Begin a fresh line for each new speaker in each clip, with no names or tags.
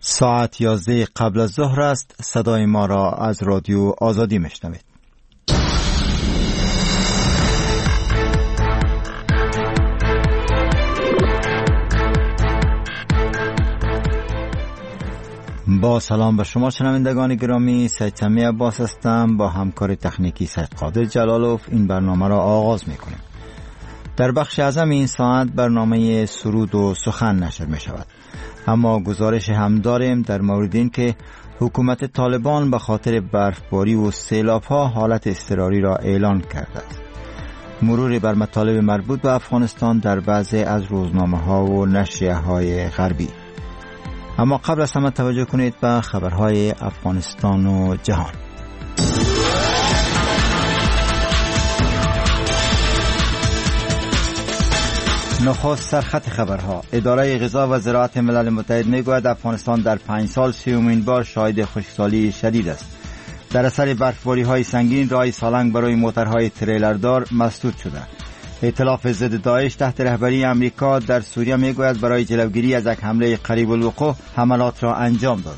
ساعت 11 قبل از ظهر است. صدای ما را از رادیو آزادی میشنوید. با سلام به شما شنوندگان گرامی، سید سمی عباس هستم. با همکار تکنیکی سید قادر جلالوف این برنامه را آغاز میکنیم. در بخش اعظم این ساعت برنامه سرود و سخن نشر می شود، اما گزارش هم داریم در مورد این که حکومت طالبان به خاطر برفباری و سیلاب‌ها حالت اضطراری را اعلان کرده است. مرور بر مطالب مربوط به افغانستان در بعضی از روزنامه‌ها و نشریه‌های غربی. اما قبل از همه توجه کنید به خبرهای افغانستان و جهان. نخست سرخط خبرها. اداره غذا و زراعت ملل متحد میگوید افغانستان در 5 سال 30مین بار شاهد خشکسالی شدید است. در اثر برفباری‌های سنگین راه سالنگ برای موترهای تریلردار مسدود شده. ائتلاف ضد داعش تحت رهبری امریکا در سوریه میگوید برای جلوگیری از یک حمله قریب الوقوع حملات را انجام داده.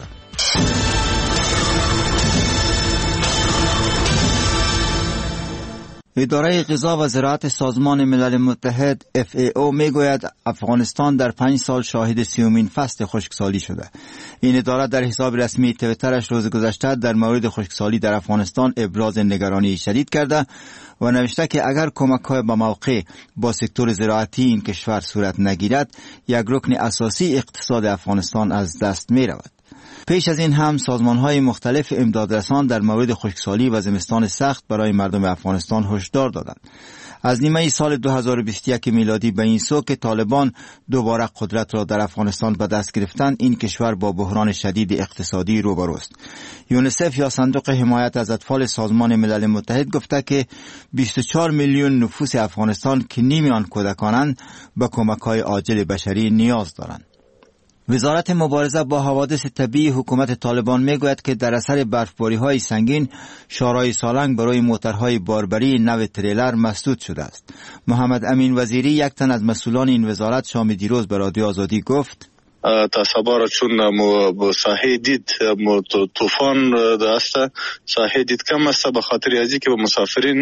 اداره غذا و زراعت سازمان ملل متحد FAO میگوید افغانستان در 5 سال شاهد 30مین فصل خشکسالی شده. این اداره در حساب رسمی تویترش روز گذشته در مورد خشکسالی در افغانستان ابراز نگرانی شدید کرده و نوشته که اگر کمک‌های به موقع با سکتور زراعتی این کشور صورت نگیرد، یک رکن اساسی اقتصاد افغانستان از دست می‌رود. پیش از این هم سازمان‌های مختلف امدادرسان در مورد خشکسالی و زمستان سخت برای مردم افغانستان هشدار دادند. از نیمه سال 2021 میلادی به این سو که طالبان دوباره قدرت را در افغانستان به دست گرفتند، این کشور با بحران شدید اقتصادی روبروست. یونیسف یا صندوق حمایت از اطفال سازمان ملل متحد گفته که 24 میلیون نفوس افغانستان که نیمی آن کودکانند به کمک‌های عاجل بشری نیاز دارند. وزارت مبارزه با حوادث طبیعی حکومت طالبان میگوید که در اثر برفباری‌های سنگین شارای سالنگ برای موترهای باربری نو تریلر مسدود شده است. محمد امین وزیری، یک تن از مسئولان این وزارت، شام دیروز به رادیو آزادی گفت
تا سبا چون ساحه دید طوفان است، ساحه دید کم است به خاطر ازی که به مسافرین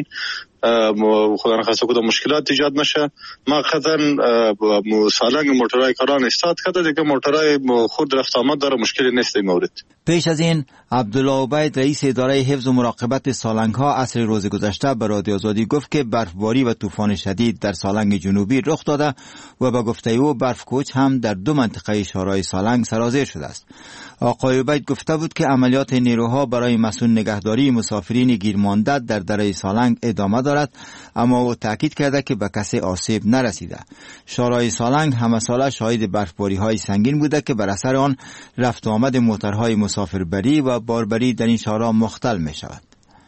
خدا نخواسته کدام مشکلات ایجاد نشه. ما قطعا سالنگ موترهای کاران استاد کرده، دیگه موترهای خود رفت آمد داره، مشکلی نیست این مورد.
پیش از این عبدالله عبید، رئیس اداره حفظ و مراقبت سالنگ ها، عصر روز گذشته به رادیو آزادی گفت که برفباری و طوفان شدید در سالنگ جنوبی رخ داده و به گفته او برفکوچ هم در 2 منطقه شارای سالنگ سرازیر شده است. آقای عبید گفته بود که عملیات نیروها برای مسئول نگهداری مسافرین گیرمانده در دره سالنگ ادامه دارد، اما او تاکید کرده که به کسی آسیب نرسیده. شارای سالنگ همه ساله شاهد برفباری های سنگین بوده که بر اثر آن رفت و آمد موترهای مسافربری و باربری در این شارع مختل می شود.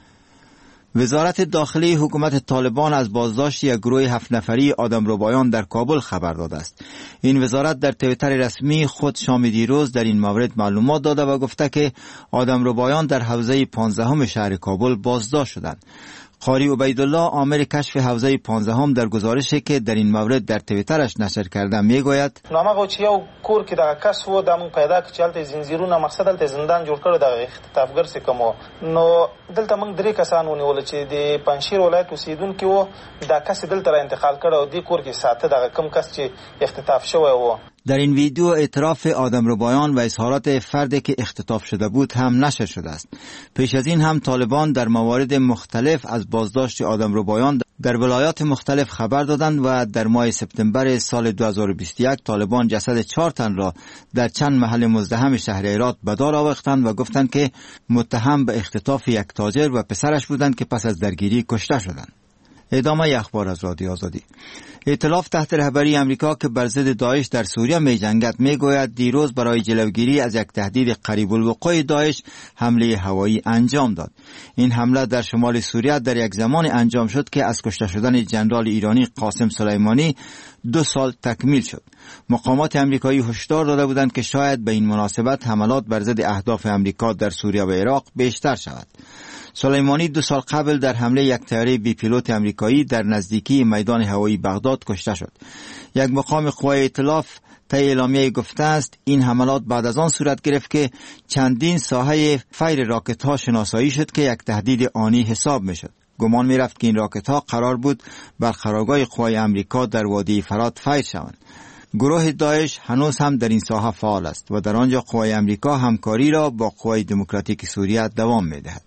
وزارت داخلی حکومت طالبان از بازداشت یک گروه 7 نفری آدمربایان در کابل خبر داده است. این وزارت در توییتر رسمی خود شام دیروز در این مورد معلومات داده و گفته که آدمربایان در حوزه 15 شهر کابل بازداشت شدند. قاری عبیدالله، آمر کشف حوزه 15 در گزارشی که در این مورد در توییترش نشر کرده میگوید
نامه چې یو کور کې دغه کس و د مون پیدا کړ چې هلته زنجیرونه مقصد هلته زندان جوړ کړی دغه اختطافګر څه کوم نو دلته موږ 3 کسان ونیول چې د پنځشیر ولایت اوسیدونکي وو. دا کس دلته را انتقال کړ او د کور کې ساته دغه کم کس چې اختطاف شوی وو.
در این ویدیو اعتراف آدمربایان و اظهارات فردی که اختطاف شده بود هم نشر شده است. پیش از این هم طالبان در موارد مختلف از بازداشت آدمربایان در ولایات مختلف خبر دادند و در ماه سپتامبر سال 2021 طالبان جسد 4 تن را در چند محل مزدحم شهر هرات به دار آوردند و گفتند که متهم به اختطاف یک تاجر و پسرش بودند که پس از درگیری کشته شدند. ادامه اخبار از رادیو آزادی. ائتلاف تحت رهبری امریکا که بر ضد داعش در سوریه می جنگد میگوید دیروز برای جلوگیری از یک تهدید قریب الوقوع داعش حمله هوایی انجام داد. این حمله در شمال سوریه در یک زمان انجام شد که از کشته شدن ژنرال ایرانی قاسم سلیمانی 2 سال تکمیل شد. مقامات امریکایی هشدار داده بودند که شاید به این مناسبت حملات بر ضد اهداف امریکا در سوریه و عراق بیشتر شود. سلیمانی 2 سال قبل در حمله یک طیاره بی پیلوت امریکایی در نزدیکی میدان هوایی بغداد کشته شد. یک مقام قوای ائتلاف طی اعلامیه گفته است این حملات بعد از آن صورت گرفت که چندین ساحه فیر راکت ها شناسایی شد که یک تهدید آنی حساب می شد. گمان می رفت که این راکت ها قرار بود بر قرارگاه قوای امریکا در وادی فرات فیر شوند. گروه داعش هنوز هم در این ساحه فعال است و در آنجا قوای امریکا همکاری را با قوای دموکراتیک سوریه دوام می دهد.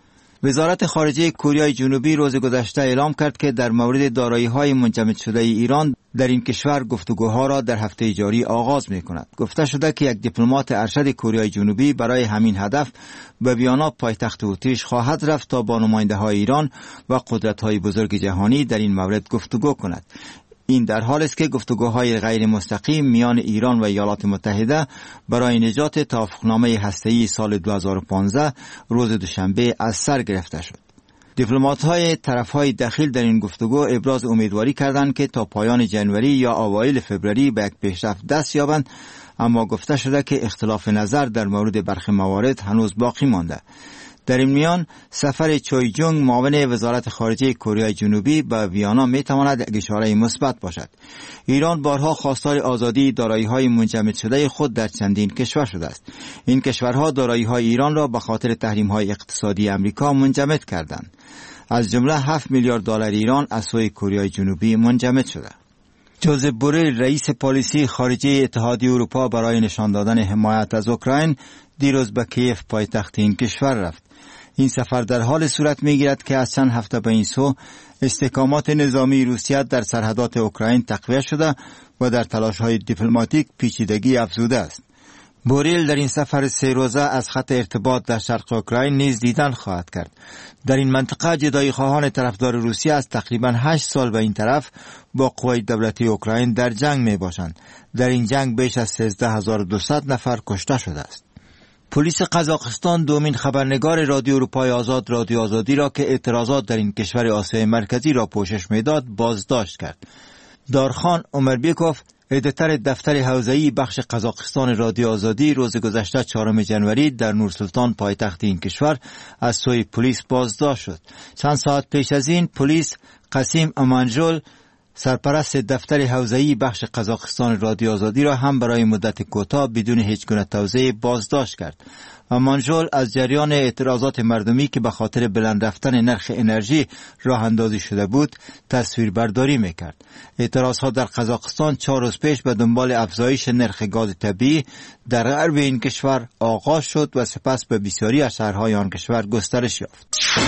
وزارت خارجه کره جنوبی روز گذشته اعلام کرد که در مورد دارایی‌های منجمد شده ایران در این کشور گفتگوها را در هفته جاری آغاز می‌کند. گفته شده که یک دیپلمات ارشد کره جنوبی برای همین هدف به ویانا پایتخت اتریش خواهد رفت تا با نماینده‌های ایران و قدرت‌های بزرگ جهانی در این مورد گفتگو کند. این در حال است که گفتگوهای غیر مستقیم میان ایران و ایالات متحده برای نجات توافقنامه هسته‌ای سال 2015 روز دوشنبه از سر گرفته شد. دیپلمات‌های طرف‌های دخیل در این گفتگو ابراز امیدواری کردند که تا پایان ژانویه یا اوایل فوریه به یک پیشرفت دست یابند، اما گفته شده که اختلاف نظر در مورد برخی موارد هنوز باقی مانده. در این میان سفر چوی جونگ معاون وزارت خارجه کره جنوبی به ویانا میتواند یک اشاره مثبت باشد. ایران بارها خواستار آزادی دارایی‌های منجمد شده خود در چندین کشور شده است. این کشورها دارایی‌های ایران را به خاطر تحریم‌های اقتصادی آمریکا منجمد کردند. از جمله 7 میلیارد دلار ایران از سوی کره جنوبی منجمد شده. جوزف بوریل رئیس پالیسی خارجه اتحادیه اروپا برای نشان دادن حمایت از اوکراین دیروز به کیف پایتخت این کشور رفت. این سفر در حال صورت می‌گیرد که از چند هفته به این سو استحکامات نظامی روسیه در سرحدات اوکراین تقویت شده و در تلاش‌های دیپلماتیک پیچیدگی افزوده است. بوریل در این سفر 3 روزه از خط ارتباط در شرق اوکراین نیز دیدن خواهد کرد. در این منطقه جدایی خواهان طرفدار روسیه از تقریباً 8 سال به این طرف با قوای دولتی اوکراین در جنگ می باشند. در این جنگ بیش از 13200 نفر کشته شده است. پلیس قزاقستان دومین خبرنگار رادیو اروپای آزاد رادیو آزادی را که اعتراضات در این کشور آسیای مرکزی را پوشش میداد بازداشت کرد. دارخان عمربیکوف ادیتور دفتر حوزه‌ای بخش قزاقستان رادیو آزادی روز گذشته 4 ژانویه در نورسلطان پایتخت این کشور از سوی پلیس بازداشت شد. چند ساعت پیش از این پلیس قاسیم امانجول سرپرست دفتر حوزه‌ای بخش قزاقستان رادیو آزادی را هم برای مدت کوتاه بدون هیچ گونه توضیح بازداشت کرد. امانجول از جریان اعتراضات مردمی که به خاطر بلند رفتن نرخ انرژی راه اندازی شده بود تصویربرداری میکرد. اعتراضها در قزاقستان 4 روز پیش به دنبال افزایش نرخ گاز طبیعی در غرب این کشور آغاز شد و سپس به بسیاری از شهرهای آن کشور گسترش یافت.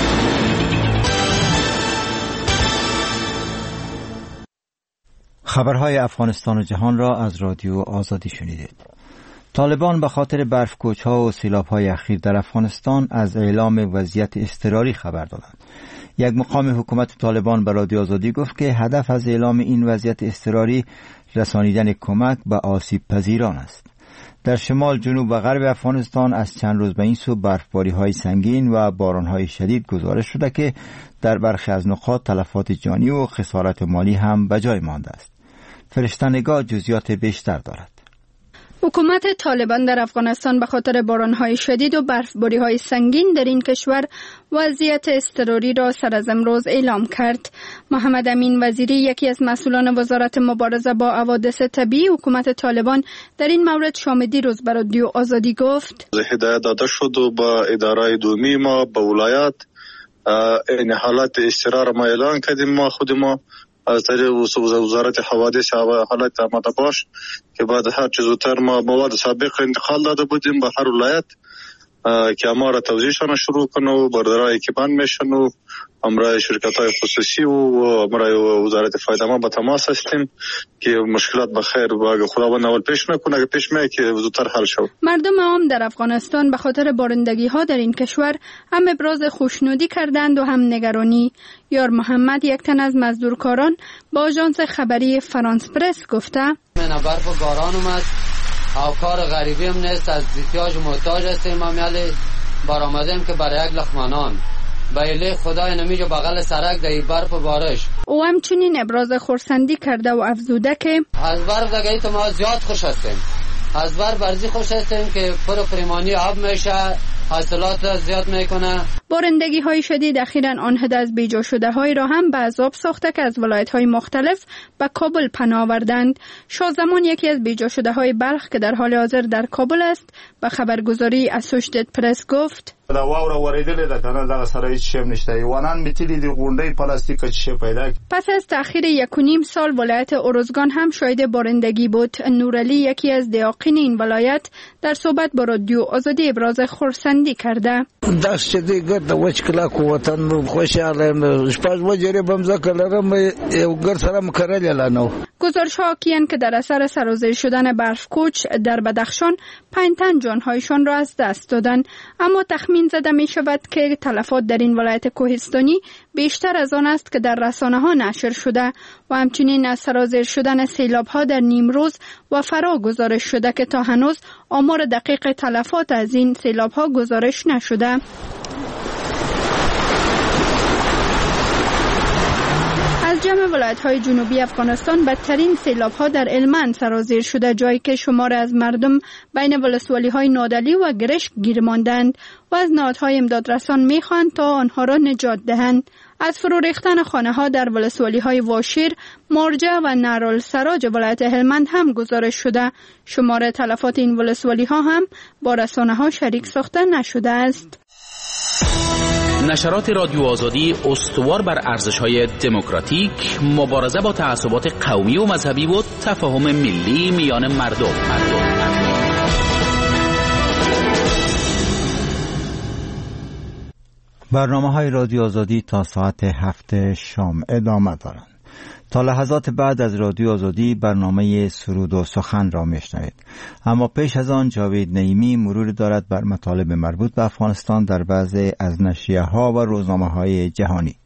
خبرهای افغانستان و جهان را از رادیو آزادی شنیدید. طالبان به خاطر برفکوچ‌ها و سیلاب‌های اخیر در افغانستان از اعلام وضعیت اضطراری خبر دادند. یک مقام حکومت طالبان به رادیو آزادی گفت که هدف از اعلام این وضعیت اضطراری رسانیدن کمک به آسیب پذیران است. در شمال، جنوب و غرب افغانستان از چند روز به این سو برفباری‌های سنگین و باران‌های شدید گزارش شده که در برخی از نقاط تلفات جانی و خسارت مالی هم به جای مانده است. فرشته‌نگار جزئیات بیشتر دارد.
حکومت طالبان در افغانستان به خاطر باران‌های شدید و برفباری‌های سنگین در این کشور وضعیت اضطراری را سر از امروز اعلام کرد. محمد امین وزیری، یکی از مسئولان وزارت مبارزه با حوادث طبیعی حکومت طالبان، در این مورد شام دیروز به رادیو آزادی گفت:
هدایت داده شد و با اداره دومی ما به ولایت این حالت اضطرار ما اعلان کردیم. ما خود ما از طریق وزارت حوادث حالت آماده باش که بعد هر چه زودتر ما مواد سابق انتقال داده بودیم به هر ولایت که ما را توزیعشان شروع کنه و بردارای اکیبان میشن و امرای شرکت‌های خصوصی و امرای وزارت فایده ما با تماس هستیم که مشکلات بخیر و خداوند اول پیش نکنه، اگه پیش میاد که زودتر حل شود.
مردم عام در افغانستان به خاطر بارندگی‌ها در این کشور هم ابراز خوشنودی کردند و هم نگرانی. یار محمد، یک تن از مزدورکاران، با آژانس خبری فرانس پرس گفته:
من برف و باران اومد او کار غریبی هم نیست، از احتیاج محتاج هستیم. ما میالی برآمدیم که برای یک لقمانان بایله خدای نمیجا بغل سرک در برف و بارش.
او همچنین ابراز خرسندی کرده و افزوده که
از برف دیگه تو ما زیاد خوش هستیم. از برف برزی خوش هستیم که پریمانی آب میشه، حاصلات زیاد میکنه.
بارندگی های شدید اخیراً آن عده از بیجا شده های را هم به عذاب ساخته که از ولایت های مختلف به کابل پناه آوردند. شازمان یکی از بیجا شده های بلخ که در حال حاضر در کابل است به خبرگزاری اسوشییتد پرس گفت
دا واوره ورېدلې ده کنه دغه سره هیڅ شی نشته ایوانان میتلی دی غونډې پلاستیک چی پیدا.
پس از تأخیر 1.5 سال ولایت اروزگان هم شاهد بارندگی بود. نورعلی یکی از دیاقین این ولایت در صحبت با رادیو آزادی ابراز خرسندی کرده.
داش دې ګرد وچ کلا کو وطن خوشاله شپږ وجره بمزه کلرم یو ګر سره مکرل لانو.
گزارش ها کیان که در اثر سرازیر شدن برف کوچ در بدخشان 5 تن جانهایشان را از دست دادن، اما تخمین زده می شود که تلفات در این ولایت کوهستانی بیشتر از آن است که در رسانه ها نشر شده و همچنین از سرازیر شدن سیلاب ها در نیمروز و فرا گزارش شده که تا هنوز آمار دقیق تلفات از این سیلاب ها گزارش نشده. از جمع ولایت‌های جنوبی افغانستان بدترین سیلاب‌ها در هلمند سرازیر شده، جایی که شمار از مردم بین ولسوالی‌های نادلی و گرشک گیر ماندند و از نهادهای امدادرسان می‌خواهند تا آنها را نجات دهند. از فرو ریختن خانه‌ها در ولسوالی‌های واشیر، مارجه و نهرالسراج ولایت هلمند هم گزارش شده. شمار تلفات این ولسوالی‌ها هم با رسانه‌ها شریک ساخته نشده است.
نشرات رادیو آزادی استوار بر ارزش‌های دموکراتیک، مبارزه با تعصبات قومی و مذهبی و تفاهم ملی میان مردم.
برنامه‌های رادیو آزادی تا ساعت 7 شام ادامه دارند. تا لحظات بعد از رادیو آزادی برنامه سرود و سخن را میشنوید. اما پیش از آن جاوید نعیمی مرور دارد بر مطالب مربوط به افغانستان در بعضی از نشریه‌ها و روزنامه‌های جهانی.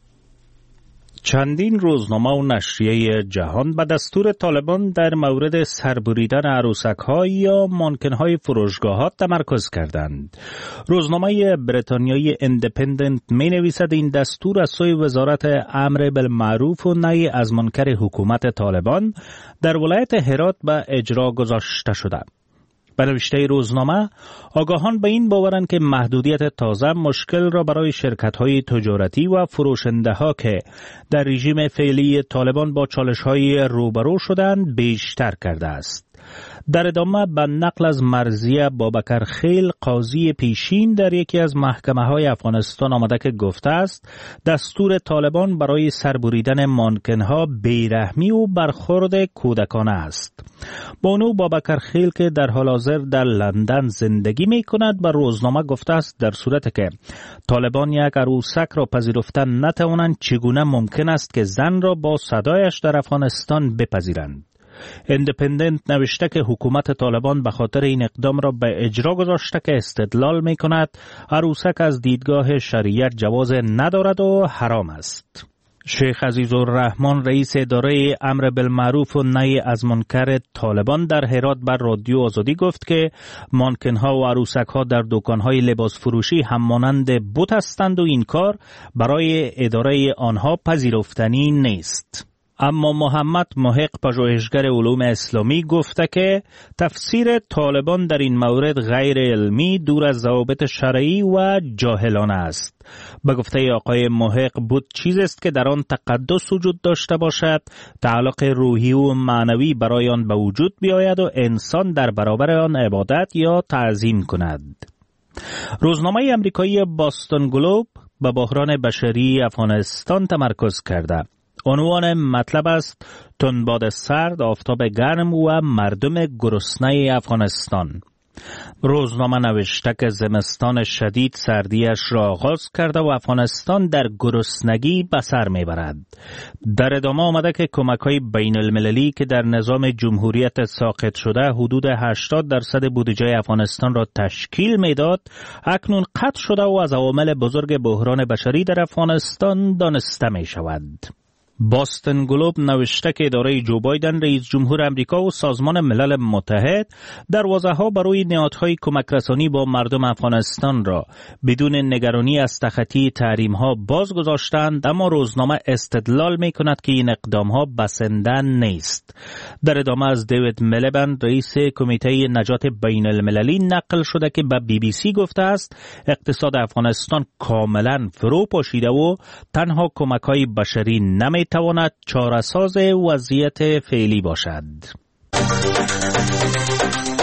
چندین روزنامه و نشریه جهان به دستور طالبان در مورد سربریدن عروسک‌ها یا مانکن‌های فروشگاه‌ها تمرکز کردند. روزنامه بریتانیایی ایندیپندنت می‌نویسد این دستور از سوی وزارت امر بالمعروف و نهی از منکر حکومت طالبان در ولایت هرات به اجرا گذاشته شده. به نوشته روزنامه، آگاهان به این باورند که محدودیت تازه مشکل را برای شرکت‌های تجارتی و فروشنده‌ها که در رژیم فعلی طالبان با چالش‌های روبرو شدند بیشتر کرده است. در ادامه به نقل از مرضیه بابکر خیل قاضی پیشین در یکی از محکمه‌های افغانستان آمده که گفته است دستور طالبان برای سربریدن مانکن‌ها بیرحمی و برخورد کودکانه است. بانو بابکر خیل که در حال حاضر در لندن زندگی می کند به روزنامه گفته است در صورت که طالبان یک عروسک را پذیرفتن نتوانند چگونه ممکن است که زن را با صدایش در افغانستان بپذیرند. ایندیپندنت نوشته که حکومت طالبان به خاطر این اقدام را به اجرا گذاشته که استدلال می کند عروسک از دیدگاه شریعت جواز ندارد و حرام است. شیخ عزیزالرحمن رئیس اداره امر بالمعروف و نهی از منکر طالبان در هرات بر رادیو آزادی گفت که مانکن‌ها و عروسک‌ها در دکان‌های لباس فروشی هم مانند بت هستند و این کار برای اداره آنها پذیرفتنی نیست. اما محمد محق پژوهشگر علوم اسلامی گفته که تفسیر طالبان در این مورد غیر علمی، دور از ضوابط شرعی و جاهلانه است. به گفته آقای محق بود چیز است که در آن تقدس وجود داشته باشد، تعلق روحی و معنوی برای آن به وجود بیاید و انسان در برابر آن عبادت یا تعظیم کند. روزنامه امریکایی باستون گلوب به بحران بشری افغانستان تمرکز کرده. عنوان مطلب است تندباد سرد، آفتاب گرم و مردم گرسنه افغانستان. روزنامه نوشته که زمستان شدید سردیش را آغاز کرده و افغانستان در گرسنگی به سر میبرد. در ادامه آمده که کمک‌های بین المللی که در نظام جمهوریت ساقط شده حدود 80% بودجه افغانستان را تشکیل میداد، اکنون قطع شده و از عوامل بزرگ بحران بشری در افغانستان دانسته می شود. باستن گلوب نوشته که اداره جو بایدن رئیس جمهور امریکا و سازمان ملل متحد دروازه‌ها برای نهادهای کمک رسانی با مردم افغانستان را بدون نگرانی از تخطی تحریم‌ها باز گذاشتند، اما روزنامه استدلال می‌کند که این اقدام‌ها بسنده نیست. در ادامه از دیوید میلیبند رئیس کمیته نجات بین المللی نقل شده که به بی بی سی گفته است اقتصاد افغانستان کاملا فرو پاشیده و تنها کمک‌های بشری نمی‌تواند چاره‌ساز وضعیت فعلی باشد.